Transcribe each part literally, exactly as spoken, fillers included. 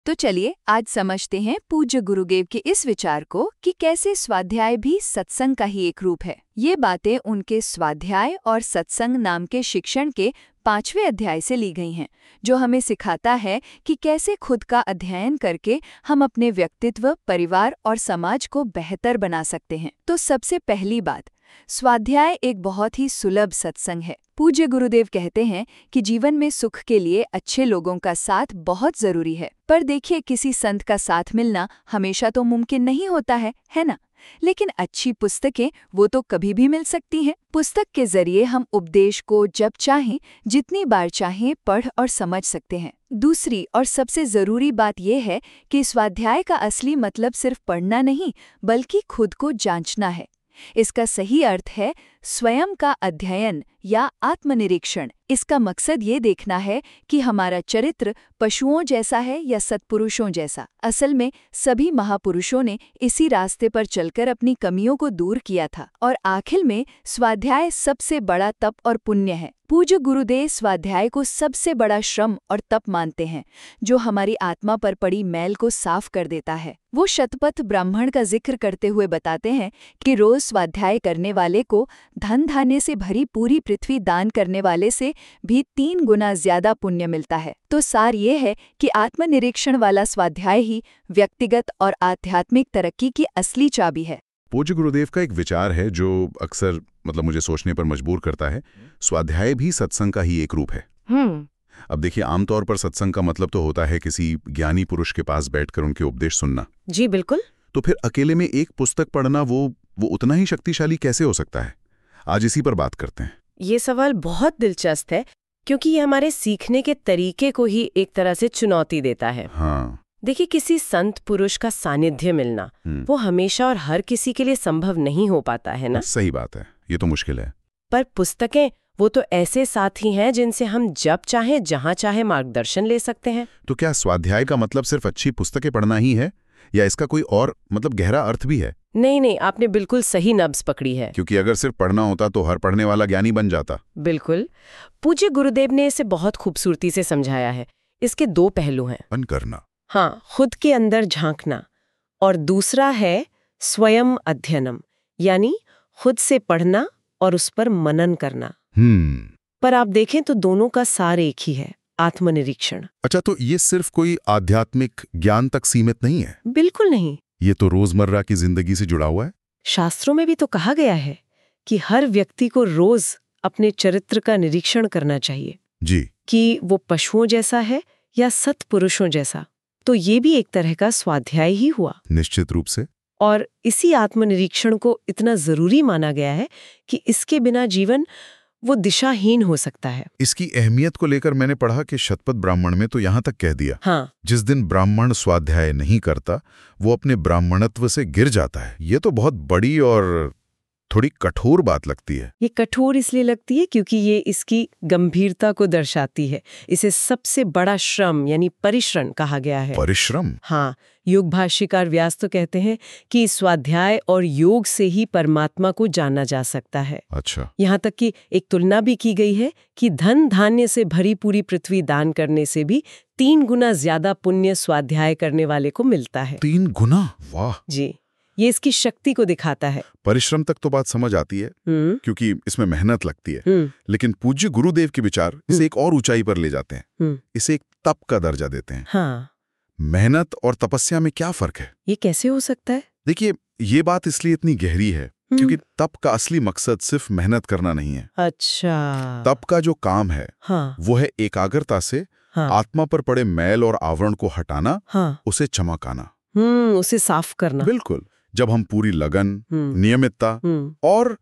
तो चलिए आज समझते हैं पूज्य गुरुदेव के इस विचार को कि कैसे स्वाध्याय भी सत्संग का ही एक रूप है। ये बातें उनके स्वाध्याय और सत्संग नाम के शिक्षण के पांचवें अध्याय से ली गई हैं, जो हमें सिखाता है कि कैसे खुद का अध्ययन करके हम अपने व्यक्तित्व, परिवार और समाज को बेहतर बना सकते हैं। तो सबसे पहली बात, स्वाध्याय एक बहुत ही सुलभ सत्संग है। पूज्य गुरुदेव कहते हैं कि जीवन में सुख के लिए अच्छे लोगों का साथ बहुत जरूरी है, पर देखिए किसी संत का साथ मिलना हमेशा तो मुमकिन नहीं होता है, है ना? लेकिन अच्छी पुस्तकें वो तो कभी भी मिल सकती हैं। पुस्तक के जरिए हम उपदेश को जब चाहें, जितनी बार चाहें पढ़ और समझ सकते हैं। दूसरी और सबसे जरूरी बात यह है कि स्वाध्याय का असली मतलब सिर्फ पढ़ना नहीं, बल्कि खुद को जांचना है। इसका सही अर्थ है स्वयं का अध्ययन या आत्मनिरीक्षण। इसका मकसद ये देखना है कि हमारा चरित्र पशुओं जैसा है या सत्पुरुषों जैसा। असल में सभी महापुरुषों ने इसी रास्ते पर चलकर अपनी कमियों को दूर किया था। और आखिर में स्वाध्याय सबसे बड़ा तप और पुण्य है। पूज्य गुरुदेव स्वाध्याय को सबसे बड़ा श्रम और तप मानते हैं, जो हमारी आत्मा पर पड़ी मैल को साफ कर देता है। वो शतपथ ब्राह्मण का जिक्र करते हुए बताते हैं कि रोज स्वाध्याय करने वाले को धन धान्य से भरी पूरी पृथ्वी दान करने वाले से भी तीन गुना ज्यादा पुण्य मिलता है। तो सार ये है कि आत्मनिरीक्षण वाला स्वाध्याय ही व्यक्तिगत और आध्यात्मिक तरक्की की असली चाबी है। पूज्य गुरुदेव का एक विचार है जो अक्सर मतलब मुझे सोचने पर मजबूर करता है। स्वाध्याय भी सत्संग का ही एक रूप है। हम्म अब देखिए, आमतौर पर सत्संग का मतलब तो होता है किसी ज्ञानी पुरुष के पास बैठकर उनके उपदेश सुनना। जी बिल्कुल। तो फिर अकेले में एक पुस्तक पढ़ना वो वो उतना ही शक्तिशाली कैसे हो सकता है? आज इसी पर बात करते हैं। ये सवाल बहुत दिलचस्प है, क्योंकि ये हमारे सीखने के तरीके को ही एक तरह से चुनौती देता है। हाँ, देखिए, किसी संत पुरुष का सानिध्य मिलना वो हमेशा और हर किसी के लिए संभव नहीं हो पाता है ना। सही बात है, ये तो मुश्किल है। पर पुस्तकें वो तो ऐसे साथी हैं जिनसे हम जब चाहें जहां चाहे मार्गदर्शन ले सकते हैं। तो क्या स्वाध्याय का मतलब सिर्फ अच्छी पुस्तकें पढ़ना ही है, या इसका कोई और मतलब गहरा अर्थ भी है? नहीं नहीं, आपने बिल्कुल सही नब्ज पकड़ी है। क्योंकि अगर सिर्फ पढ़ना होता तो हर पढ़ने वाला ज्ञानी बन जाता। बिल्कुल। पूज्य गुरुदेव ने इसे बहुत खूबसूरती से समझाया है। इसके दो पहलू हैं। मन करना, हाँ, खुद के अंदर झांकना, और दूसरा है स्वयं अध्ययनम, यानी खुद से पढ़ना और उस पर मनन करना। हम्म पर आप देखें तो दोनों का सार एक ही है, आत्मनिरीक्षण। अच्छा, तो ये सिर्फ कोई आध्यात्मिक ज्ञान तक सीमित नहीं है? बिल्कुल नहीं। ये तो रोजमर्रा की जिंदगी से जुड़ा हुआ है। शास्त्रों में भी तो कहा गया है कि हर व्यक्ति को रोज अपने चरित्र का निरीक्षण करना चाहिए जी, कि वो पशुओं जैसा है या सत्पुरुषों जैसा। तो ये भी एक तरह का स्वाध्याय ही हुआ। निश्चित रूप से। और इसी आत्मनिरीक्षण को इतना जरूरी माना गया है कि इसके बिना जीवन वो दिशाहीन हो सकता है। इसकी अहमियत को लेकर मैंने पढ़ा कि शतपथ ब्राह्मण में तो यहाँ तक कह दिया, हाँ, जिस दिन ब्राह्मण स्वाध्याय नहीं करता वो अपने ब्राह्मणत्व से गिर जाता है। ये तो बहुत बड़ी और थोड़ी कठोर बात लगती है। ये कठोर इसलिए लगती है क्योंकि ये इसकी गंभीरता को दर्शाती है। इसे सबसे बड़ा श्रम यानी परिश्रम कहा गया है। परिश्रम? हाँ, योग भाष्यकार व्यास तो कहते हैं कि स्वाध्याय और योग से ही परमात्मा को जाना जा सकता है। अच्छा। यहाँ तक कि एक तुलना भी की गई है कि धन धान्य से भरी पूरी पृथ्वी दान करने से भी तीन गुना ज्यादा पुण्य स्वाध्याय करने वाले को मिलता है। तीन गुना? वाह। जी, ये इसकी शक्ति को दिखाता है। परिश्रम तक तो बात समझ आती है, क्योंकि इसमें मेहनत लगती है। लेकिन पूज्य गुरुदेव के विचार इसे एक और ऊंचाई पर ले जाते हैं। इसे एक तप का दर्जा देते हैं। हाँ। मेहनत और तपस्या में क्या फर्क है? ये कैसे हो सकता है? देखिए, ये बात इसलिए इतनी गहरी है क्योंकि तप का असली मकसद सिर्फ मेहनत करना नहीं है। अच्छा। तप का जो काम है, हाँ, वो है एकाग्रता से हाँ, आत्मा पर पड़े मैल और आवरण को हटाना, हाँ, उसे चमकाना, हम्म उसे साफ करना। बिल्कुल। जब हम पूरी लगन, नियमितता हम्म, और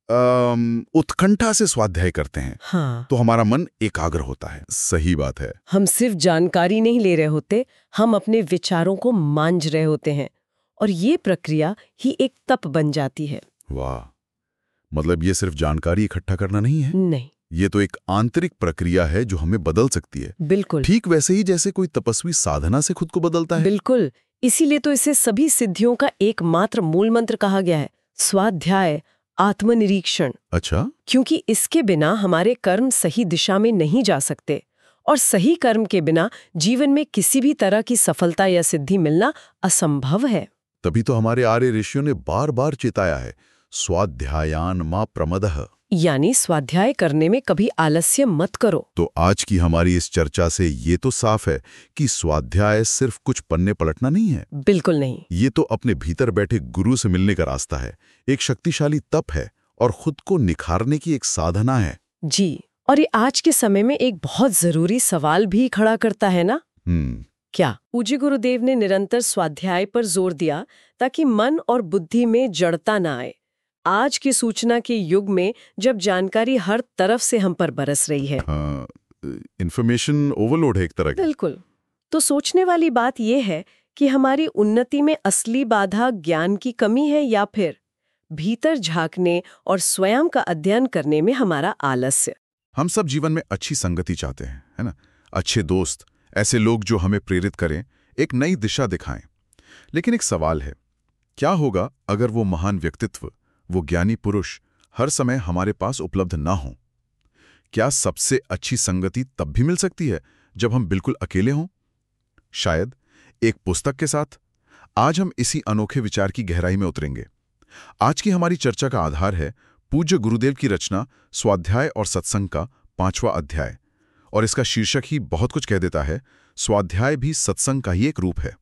अम, उत्कंठा से स्वाध्याय करते हैं, हाँ, तो हमारा मन एकाग्र होता है। सही बात है। हम सिर्फ जानकारी नहीं ले रहे होते, हम अपने विचारों को मांझ रहे होते हैं, और ये प्रक्रिया ही एक तप बन जाती है। वाह, मतलब ये सिर्फ जानकारी इकट्ठा करना नहीं है, नहीं, ये तो एक आंतरिक प्रक्रिया है जो हमें बदल सकती है। बिल्कुल ठीक वैसे ही जैसे कोई तपस्वी साधना से खुद को बदलता है। बिल्कुल। इसीलिए तो इसे सभी सिद्धियों का एकमात्र मूल मंत्र कहा गया है, स्वाध्याय, आत्मनिरीक्षण। अच्छा। क्योंकि इसके बिना हमारे कर्म सही दिशा में नहीं जा सकते और सही कर्म के बिना जीवन में किसी भी तरह की सफलता या सिद्धि मिलना असंभव है। तभी तो हमारे आर्य ऋषियों ने बार बार चेताया है, स्वाध्यायान मा प्रमदः, यानी स्वाध्याय करने में कभी आलस्य मत करो। तो आज की हमारी इस चर्चा से ये तो साफ है कि स्वाध्याय सिर्फ कुछ पन्ने पलटना नहीं है। बिल्कुल नहीं। ये तो अपने भीतर बैठे गुरु से मिलने का रास्ता है, एक शक्तिशाली तप है और खुद को निखारने की एक साधना है। जी, और ये आज के समय में एक बहुत जरूरी सवाल भी खड़ा करता है ना। हम्म क्या पूज्य गुरुदेव ने निरंतर स्वाध्याय पर जोर दिया ताकि मन और बुद्धि में जड़ता ना आए, आज की सूचना के युग में जब जानकारी हर तरफ से हम पर बरस रही है। हाँ, इंफॉर्मेशन ओवरलोड है एक तरह की। बिल्कुल। तो सोचने वाली बात यह है कि हमारी उन्नति में असली बाधा ज्ञान की कमी है या फिर भीतर झांकने और स्वयं का अध्ययन करने में हमारा आलस्य। हम सब जीवन में अच्छी संगति चाहते हैं, है ना? अच्छे दोस्त, ऐसे लोग जो हमें प्रेरित करें, एक नई दिशा दिखाएं। लेकिन एक सवाल है, क्या होगा अगर वो महान व्यक्तित्व, वो ज्ञानी पुरुष हर समय हमारे पास उपलब्ध ना हो? क्या सबसे अच्छी संगति तब भी मिल सकती है जब हम बिल्कुल अकेले हों? शायद एक पुस्तक के साथ। आज हम इसी अनोखे विचार की गहराई में उतरेंगे। आज की हमारी चर्चा का आधार है पूज्य गुरुदेव की रचना स्वाध्याय और सत्संग का पांचवा अध्याय, और इसका शीर्षक ही बहुत कुछ कह देता है, स्वाध्याय भी सत्संग का ही एक रूप है।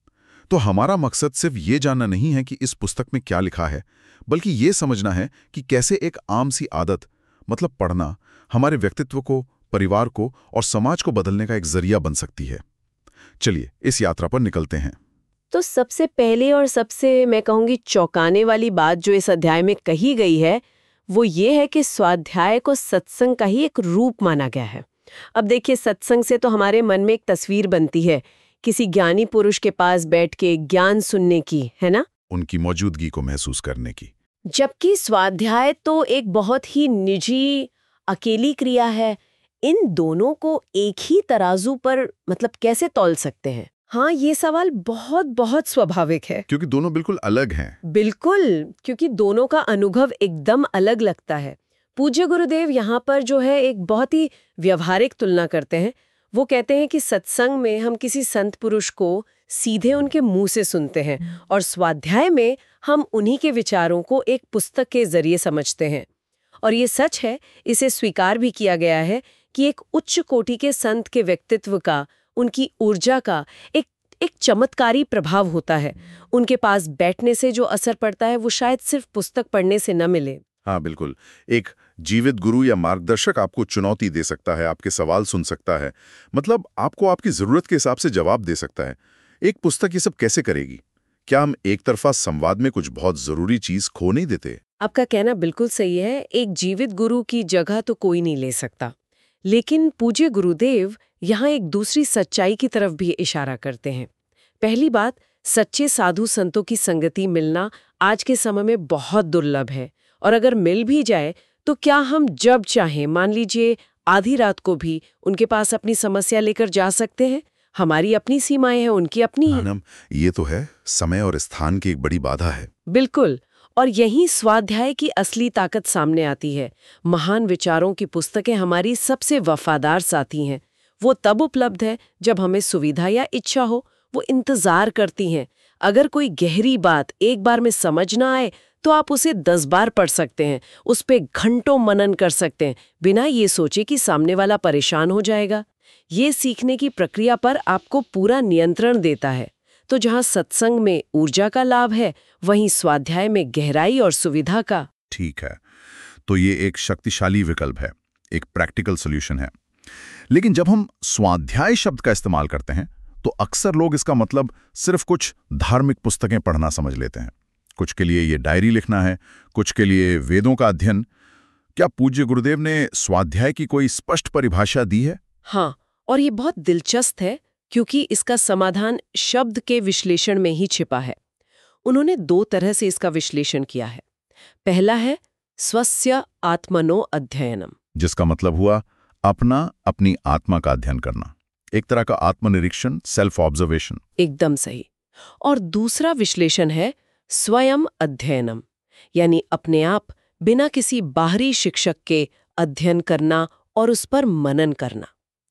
तो हमारा मकसद सिर्फ ये जानना नहीं है कि इस पुस्तक में क्या लिखा है, बल्कि ये समझना है कि कैसे एक आम सी आदत, मतलब पढ़ना, हमारे व्यक्तित्व को, परिवार को और समाज को बदलने का एक जरिया बन सकती है। चलिए इस यात्रा पर निकलते हैं। तो सबसे पहले और सबसे मैं कहूँगी चौंकाने वाली बात जो इस अध्याय में कही गई है वो ये है कि स्वाध्याय को सत्संग का ही एक रूप माना गया है। अब देखिए, सत्संग से तो हमारे मन में एक तस्वीर बनती है किसी ज्ञानी पुरुष के पास बैठ के ज्ञान सुनने की, है ना, उनकी मौजूदगी को महसूस करने की। जबकि स्वाध्याय तो एक बहुत ही निजी अकेली क्रिया है। इन दोनों को एक ही तराजू पर मतलब कैसे तौल सकते हैं? हाँ, ये सवाल बहुत बहुत स्वाभाविक है, क्योंकि दोनों बिल्कुल अलग हैं। बिल्कुल, क्योंकि दोनों का अनुभव एकदम अलग लगता है। पूज्य गुरुदेव यहाँ पर जो है एक बहुत ही व्यवहारिक तुलना करते हैं। वो कहते हैं कि सत्संग में हम किसी संत पुरुष को सीधे उनके मुंह से सुनते हैं और स्वाध्याय में हम उन्हीं के विचारों को एक पुस्तक के जरिए समझते हैं। और ये सच है, इसे स्वीकार भी किया गया है कि एक उच्च कोटि के संत के व्यक्तित्व का, उनकी ऊर्जा का एक एक चमत्कारी प्रभाव होता है। उनके पास बैठने से जो असर पड़ता है वो शायद सिर्फ पुस्तक पढ़ने से न मिले। हाँ बिल्कुल, एक जीवित गुरु या मार्गदर्शक आपको चुनौती दे सकता है, आपके सवाल सुन सकता है, मतलब आपको आपकी जरूरत के हिसाब से जवाब दे सकता है। एक पुस्तक ये सब कैसे करेगी? क्या हम एक तरफा संवाद में कुछ बहुत जरूरी चीज खो नहीं देते? आपका कहना बिल्कुल सही है। एक जीवित गुरु की जगह तो कोई नहीं ले सकता, लेकिन पूज्य गुरुदेव यहाँ एक दूसरी सच्चाई की तरफ भी इशारा करते हैं। पहली बात, सच्चे साधु संतों की संगति मिलना आज के समय में बहुत दुर्लभ है, और अगर मिल भी जाए तो क्या हम जब चाहें, मान लीजिए आधी रात को भी, उनके पास अपनी समस्या लेकर जा सकते हैं? हमारी अपनी सीमाएं हैं, उनकी अपनी है। ये तो है, समय और स्थान की एक बड़ी बाधा है। बिल्कुल, और यही स्वाध्याय की असली ताकत सामने आती है। महान विचारों की पुस्तकें हमारी सबसे वफादार साथी हैं। वो तब उपलब्ध है जब हमें सुविधा या इच्छा हो, वो इंतजार करती हैं। अगर कोई गहरी बात एक बार में समझ ना आए तो आप उसे दस बार पढ़ सकते हैं, उस पे घंटों मनन कर सकते हैं, बिना ये सोचे कि सामने वाला परेशान हो जाएगा। ये सीखने की प्रक्रिया पर आपको पूरा नियंत्रण देता है। तो जहाँ सत्संग में ऊर्जा का लाभ है, वहीं स्वाध्याय में गहराई और सुविधा का। ठीक है, तो ये एक शक्तिशाली विकल्प है, एक प्रैक्टिकल सॉल्यूशन है। लेकिन जब हम स्वाध्याय शब्द का इस्तेमाल करते हैं तो अक्सर लोग इसका मतलब सिर्फ कुछ धार्मिक पुस्तकें पढ़ना समझ लेते हैं। कुछ के लिए ये डायरी लिखना है, कुछ के लिए वेदों का अध्ययन। क्या पूज्य गुरुदेव ने स्वाध्याय की कोई स्पष्ट परिभाषा दी है? हाँ, और ये बहुत दिलचस्प है क्योंकि इसका समाधान शब्द के विश्लेषण में ही छिपा है। उन्होंने दो तरह से इसका विश्लेषण किया है। पहला है स्वस्य आत्मनो अध्ययनम, जिसका मतलब हुआ अपना अपनी आत्मा का अध्ययन करना, एक तरह का आत्मनिरीक्षण, सेल्फ ऑब्जर्वेशन। एकदम सही। और दूसरा विश्लेषण है स्वयं अध्ययनम, यानी अपने आप बिना किसी बाहरी शिक्षक के अध्ययन करना और उस पर मनन करना।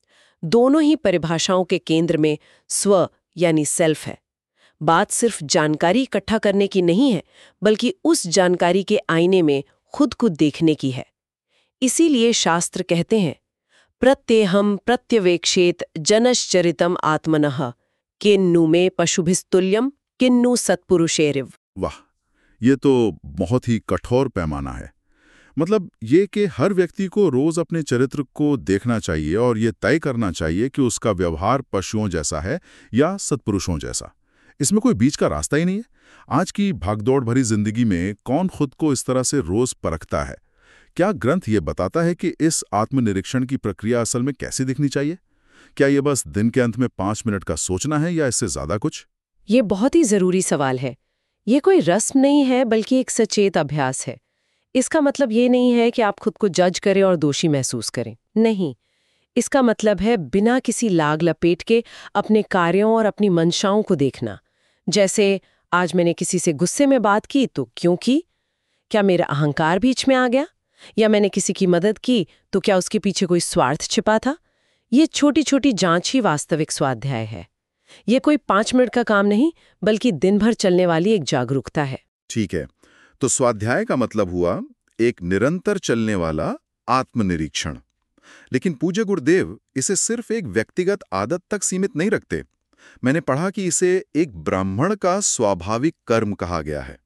दोनों ही परिभाषाओं के केंद्र में स्व यानी सेल्फ है। बात सिर्फ जानकारी इकट्ठा करने की नहीं है, बल्कि उस जानकारी के आईने में खुद को देखने की है। इसीलिए शास्त्र कहते हैं, प्रत्यहम प्रत्यवेक्षेत जनश्चरितम आत्मनः किन्नु में पशुभिस्तुल्यम किन्नु सत्पुरुषेरिव। वाह, ये तो बहुत ही कठोर पैमाना है। मतलब ये कि हर व्यक्ति को रोज अपने चरित्र को देखना चाहिए और ये तय करना चाहिए कि उसका व्यवहार पशुओं जैसा है या सत्पुरुषों जैसा। इसमें कोई बीच का रास्ता ही नहीं है। आज की भागदौड़ भरी जिंदगी में कौन खुद को इस तरह से रोज परखता है? क्या ग्रंथ ये बताता है कि इस आत्मनिरीक्षण की प्रक्रिया असल में कैसी दिखनी चाहिए? क्या ये बस दिन के अंत में पांच मिनट का सोचना है या इससे ज्यादा कुछ? ये बहुत ही जरूरी सवाल है। ये कोई रस्म नहीं है, बल्कि एक सचेत अभ्यास है। इसका मतलब ये नहीं है कि आप खुद को जज करें और दोषी महसूस करें। नहीं, इसका मतलब है बिना किसी लाग लपेट के अपने कार्यों और अपनी मंशाओं को देखना। जैसे आज मैंने किसी से गुस्से में बात की तो क्यों की? क्या मेरा अहंकार बीच में आ गया? या मैंने किसी की मदद की तो क्या उसके पीछे कोई स्वार्थ छिपा था? ये छोटी छोटी जांच ही वास्तविक स्वाध्याय है। ये कोई पांच मिनट का काम नहीं, बल्कि दिन भर चलने वाली एक जागरूकता है। ठीक है, तो स्वाध्याय का मतलब हुआ एक निरंतर चलने वाला आत्मनिरीक्षण। लेकिन पूज्य गुरुदेव इसे सिर्फ एक व्यक्तिगत आदत तक सीमित नहीं रखते। मैंने पढ़ा कि इसे एक ब्राह्मण का स्वाभाविक कर्म कहा गया है।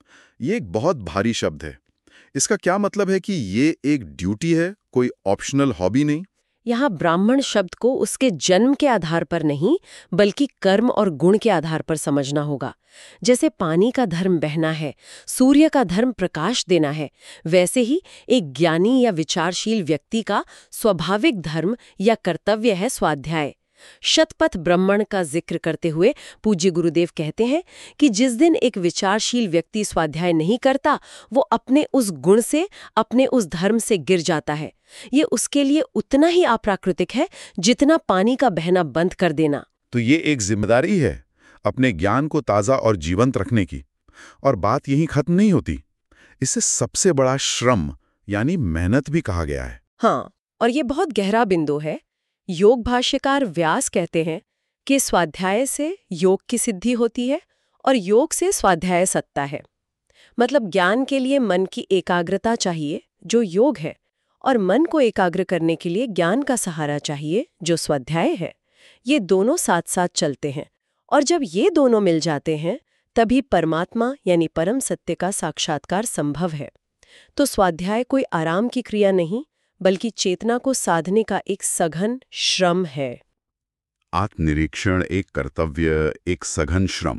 ये एक बहुत भारी शब्द है। इसका क्या मतलब है कि ये एक ड्यूटी है, कोई ऑप्शनल हॉबी नहीं? यहाँ ब्राह्मण शब्द को उसके जन्म के आधार पर नहीं, बल्कि कर्म और गुण के आधार पर समझना होगा। जैसे पानी का धर्म बहना है, सूर्य का धर्म प्रकाश देना है, वैसे ही एक ज्ञानी या विचारशील व्यक्ति का स्वाभाविक धर्म या कर्तव्य है स्वाध्याय। शतपथ ब्राह्मण का जिक्र करते हुए पूज्य गुरुदेव कहते हैं कि जिस दिन एक विचारशील व्यक्ति स्वाध्याय नहीं करता, वो अपने उस गुण से, अपने उस धर्म से गिर जाता है। ये उसके लिए उतना ही अप्राकृतिक है जितना पानी का बहना बंद कर देना। तो ये एक जिम्मेदारी है अपने ज्ञान को ताज़ा और जीवंत रखने की। और बात यहीं खत्म नहीं होती। इसे सबसे बड़ा श्रम यानी मेहनत भी कहा गया है। हाँ, और ये बहुत गहरा बिंदु है। योग भाष्यकार व्यास कहते हैं कि स्वाध्याय से योग की सिद्धि होती है और योग से स्वाध्याय सत्ता है। मतलब ज्ञान के लिए मन की एकाग्रता चाहिए, जो योग है, और मन को एकाग्र करने के लिए ज्ञान का सहारा चाहिए, जो स्वाध्याय है। ये दोनों साथ साथ चलते हैं, और जब ये दोनों मिल जाते हैं तभी परमात्मा यानी परम सत्य का साक्षात्कार संभव है। तो स्वाध्याय कोई आराम की क्रिया नहीं, बल्कि चेतना को साधने का एक सघन श्रम है। आत्मनिरीक्षण एक कर्तव्य, एक सघन श्रम।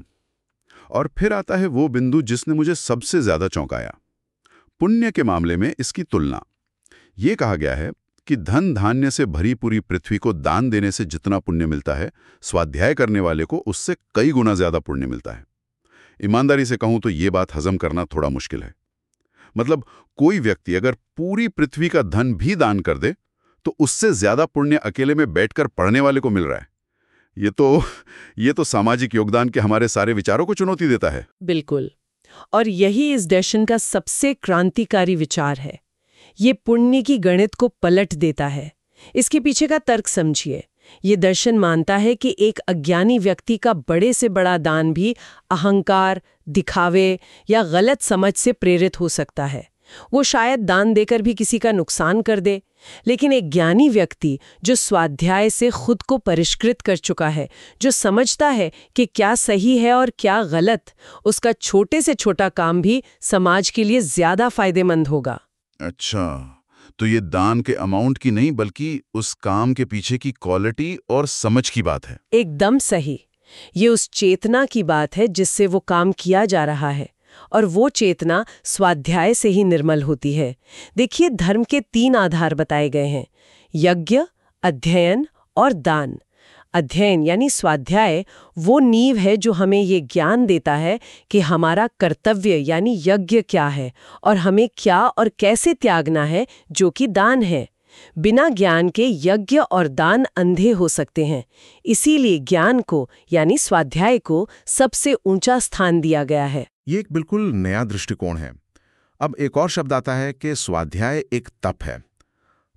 और फिर आता है वो बिंदु जिसने मुझे सबसे ज्यादा चौंकाया। पुण्य के मामले में इसकी तुलना। ये कहा गया है कि धन धान्य से भरी पूरी पृथ्वी को दान देने से जितना पुण्य मिलता है, स्वाध्याय करने वाले को उससे कई गुना ज्यादा पुण्य मिलता है। ईमानदारी से कहूं तो ये बात हजम करना थोड़ा मुश्किल है। मतलब कोई व्यक्ति अगर पूरी पृथ्वी का धन भी दान कर दे तो उससे ज्यादा पुण्य अकेले में बैठकर पढ़ने वाले को मिल रहा है। ये तो ये तो सामाजिक योगदान के हमारे सारे विचारों को चुनौती देता है। बिल्कुल, और यही इस दर्शन का सबसे क्रांतिकारी विचार है। ये पुण्य की गणित को पलट देता है। इसके पीछे का तर्क समझिए। ये दर्शन मानता है कि एक अज्ञानी व्यक्ति का बड़े से बड़ा दान भी अहंकार, दिखावे या गलत समझ से प्रेरित हो सकता है। वो शायद दान देकर भी किसी का नुकसान कर दे, लेकिन एक ज्ञानी व्यक्ति जो स्वाध्याय से खुद को परिष्कृत कर चुका है, जो समझता है कि क्या सही है और क्या गलत, उसका छोटे से छोटा काम भी समाज के लिए ज्यादा फायदेमंद होगा। अच्छा, तो ये दान के अमाउंट की नहीं बल्कि उस काम के पीछे की क्वालिटी और समझ की बात है। एकदम सही। ये उस चेतना की बात है जिससे वो काम किया जा रहा है, और वो चेतना स्वाध्याय से ही निर्मल होती है। देखिए, धर्म के तीन आधार बताए गए हैं: यज्ञ, अध्ययन और दान। अध्ययन यानी स्वाध्याय वो नींव है जो हमें ये ज्ञान देता है कि हमारा कर्तव्य यानी यज्ञ क्या है और हमें क्या और कैसे त्यागना है, जो कि दान है। बिना ज्ञान के यज्ञ और दान अंधे हो सकते हैं। इसीलिए ज्ञान को यानी स्वाध्याय को सबसे ऊंचा स्थान दिया गया है। ये एक बिल्कुल नया दृष्टिकोण है। अब एक और शब्द आता है कि स्वाध्याय एक तप है।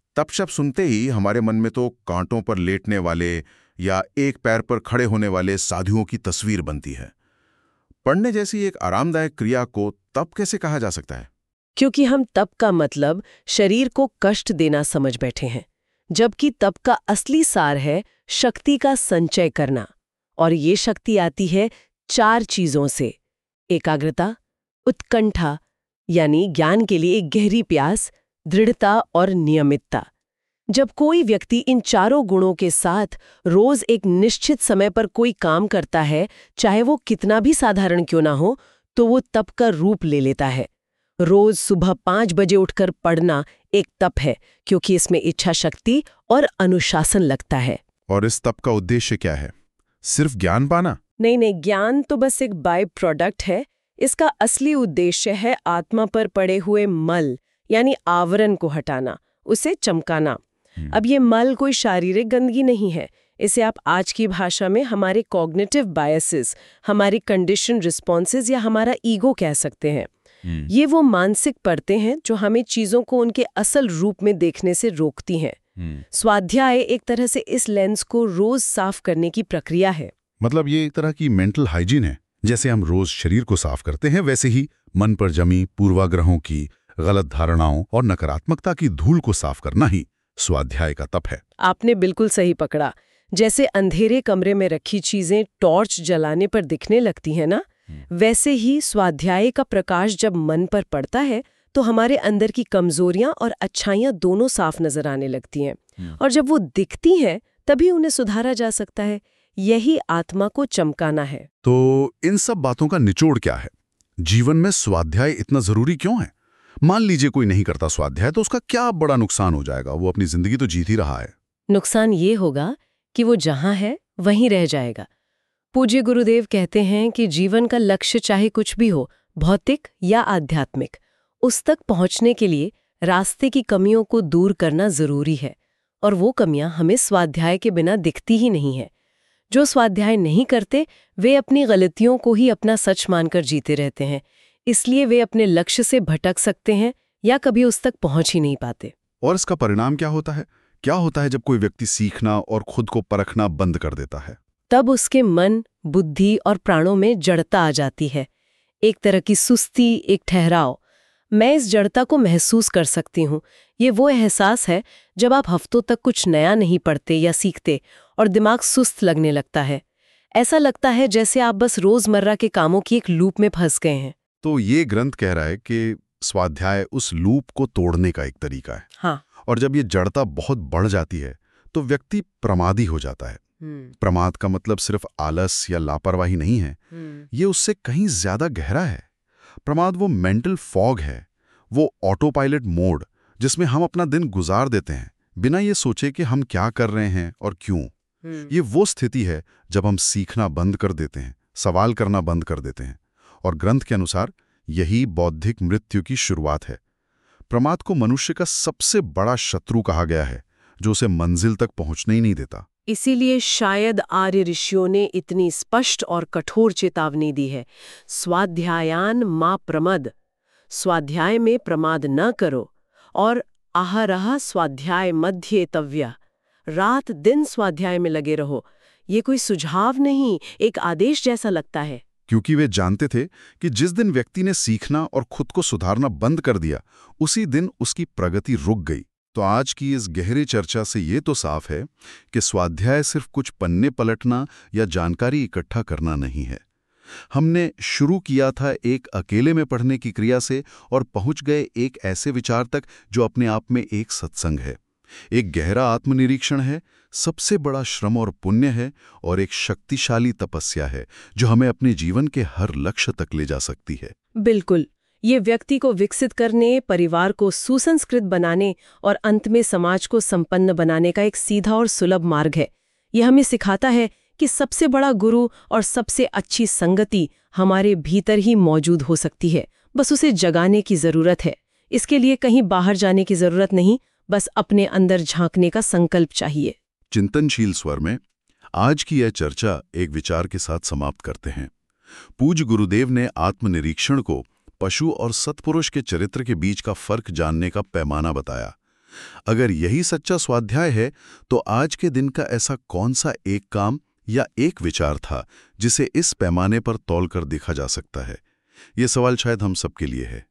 तप शब्द सुनते ही हमारे मन में तो कांटों पर लेटने वाले या एक पैर पर खड़े होने वाले साधुओं की तस्वीर बनती है। पढ़ने जैसी एक आरामदायक क्रिया को तप कैसे कहा जा सकता है? क्योंकि हम तप का मतलब शरीर को कष्ट देना समझ बैठे हैं, जबकि तप का असली सार है शक्ति का संचय करना। और ये शक्ति आती है चार चीजों से: एकाग्रता, उत्कंठा यानी ज्ञान के लिए एक गहरी प्यास, दृढ़ता और नियमितता। जब कोई व्यक्ति इन चारों गुणों के साथ रोज एक निश्चित समय पर कोई काम करता है, चाहे वो कितना भी साधारण क्यों ना हो, तो वो तप का रूप ले लेता है। रोज सुबह पाँच बजे उठकर पढ़ना एक तप है, क्योंकि इसमें इच्छा शक्ति और अनुशासन लगता है। और इस तप का उद्देश्य क्या है? सिर्फ ज्ञान पाना? नहीं नहीं, ज्ञान तो बस एक बाय प्रोडक्ट है। इसका असली उद्देश्य है आत्मा पर पड़े हुए मल यानी आवरण को हटाना, उसे चमकाना। अब ये मल कोई शारीरिक गंदगी नहीं है। इसे आप आज की भाषा में हमारे कॉग्निटिव बायसेस, हमारी कंडीशन रिस्पॉन्सेज या हमारा ईगो कह सकते हैं। ये वो मानसिक परतें हैं जो हमें चीजों को उनके असल रूप में देखने से रोकती हैं। स्वाध्याय एक तरह से इस लेंस को रोज साफ करने की प्रक्रिया है। मतलब ये एक तरह की मेंटल हाइजीन है। जैसे हम रोज शरीर को साफ करते हैं, वैसे ही मन पर जमी पूर्वाग्रहों की, गलत धारणाओं और नकारात्मकता की धूल को साफ करना ही स्वाध्याय का तप है। आपने बिल्कुल सही पकड़ा। जैसे अंधेरे कमरे में रखी चीजें टॉर्च जलाने पर दिखने लगती हैं ना, वैसे ही स्वाध्याय का प्रकाश जब मन पर पड़ता है तो हमारे अंदर की कमजोरियां और अच्छाइयां दोनों साफ नजर आने लगती हैं। और जब वो दिखती हैं तभी उन्हें सुधारा जा सकता है। यही आत्मा को चमकाना है। तो इन सब बातों का निचोड़ क्या है? जीवन में स्वाध्याय इतना जरूरी क्यों है? मान लीजिए कोई नहीं करता स्वाध्याय, तो उसका क्या बड़ा नुकसान हो जाएगा? वो अपनी जिंदगी तो जीत ही रहा है। नुकसान ये होगा कि वो जहां है वहीं रह जाएगा। पूज्य गुरुदेव कहते हैं कि जीवन का लक्ष्य चाहे कुछ भी हो, भौतिक या आध्यात्मिक, उस तक पहुंचने के लिए रास्ते की कमियों को दूर करना जरूरी है। और वो कमियां हमें स्वाध्याय के बिना दिखती ही नहीं है। जो स्वाध्याय नहीं करते वे अपनी गलतियों को ही अपना सच मानकर जीते रहते हैं, इसलिए वे अपने लक्ष्य से भटक सकते हैं या कभी उस तक पहुंच ही नहीं पाते। और इसका परिणाम क्या होता है? क्या होता है जब कोई व्यक्ति सीखना और खुद को परखना बंद कर देता है? तब उसके मन, बुद्धि और प्राणों में जड़ता आ जाती है, एक तरह की सुस्ती, एक ठहराव। मैं इस जड़ता को महसूस कर सकती हूँ। ये वो एहसास है जब आप हफ्तों तक कुछ नया नहीं पढ़ते या सीखते और दिमाग सुस्त लगने लगता है। ऐसा लगता है जैसे आप बस रोजमर्रा के कामों की एक लूप में फंस गए हैं। तो ये ग्रंथ कह रहा है कि स्वाध्याय उस लूप को तोड़ने का एक तरीका है। हाँ। और जब ये जड़ता बहुत बढ़ जाती है तो व्यक्ति प्रमादी हो जाता है। प्रमाद का मतलब सिर्फ आलस या लापरवाही नहीं है, ये उससे कहीं ज्यादा गहरा है। प्रमाद वो मेंटल फॉग है, वो ऑटो पायलट मोड जिसमें हम अपना दिन गुजार देते हैं बिना ये सोचे कि हम क्या कर रहे हैं और क्यों। ये वो स्थिति है जब हम सीखना बंद कर देते हैं, सवाल करना बंद कर देते हैं। और ग्रंथ के अनुसार यही बौद्धिक मृत्यु की शुरुआत है। प्रमाद को मनुष्य का सबसे बड़ा शत्रु कहा गया है, जो उसे मंजिल तक पहुंचने ही नहीं देता। इसीलिए शायद आर्य ऋषियों ने इतनी स्पष्ट और कठोर चेतावनी दी है, स्वाध्यायान मा प्रमद, स्वाध्याय में प्रमाद न करो। और आहरह स्वाध्याय मध्येतव्य, रात दिन स्वाध्याय में लगे रहो। ये कोई सुझाव नहीं, एक आदेश जैसा लगता है। क्योंकि वे जानते थे कि जिस दिन व्यक्ति ने सीखना और खुद को सुधारना बंद कर दिया, उसी दिन उसकी प्रगति रुक गई। तो आज की इस गहरी चर्चा से ये तो साफ है कि स्वाध्याय सिर्फ कुछ पन्ने पलटना या जानकारी इकट्ठा करना नहीं है। हमने शुरू किया था एक अकेले में पढ़ने की क्रिया से और पहुंच गए एक ऐसे विचार तक जो अपने आप में एक सत्संग है, एक गहरा आत्मनिरीक्षण है, सबसे बड़ा श्रम और पुण्य है, और एक शक्तिशाली तपस्या है जो हमें अपने जीवन के हर लक्ष्य तक ले जा सकती है। बिल्कुल, ये व्यक्ति को विकसित करने, परिवार को सुसंस्कृत बनाने और अंत में समाज को संपन्न बनाने का एक सीधा और सुलभ मार्ग है। यह हमें सिखाता है कि सबसे बड़ा गुरु और सबसे अच्छी संगति हमारे भीतर ही मौजूद हो सकती है, बस उसे जगाने की जरूरत है। इसके लिए कहीं बाहर जाने की जरूरत नहीं, बस अपने अंदर झांकने का संकल्प चाहिए। चिंतनशील स्वर में आज की यह चर्चा एक विचार के साथ समाप्त करते हैं। पूज्य गुरुदेव ने आत्मनिरीक्षण को पशु और सत्पुरुष के चरित्र के बीच का फर्क जानने का पैमाना बताया। अगर यही सच्चा स्वाध्याय है, तो आज के दिन का ऐसा कौन सा एक काम या एक विचार था जिसे इस पैमाने पर तौल कर देखा जा सकता है? ये सवाल शायद हम सबके लिए है।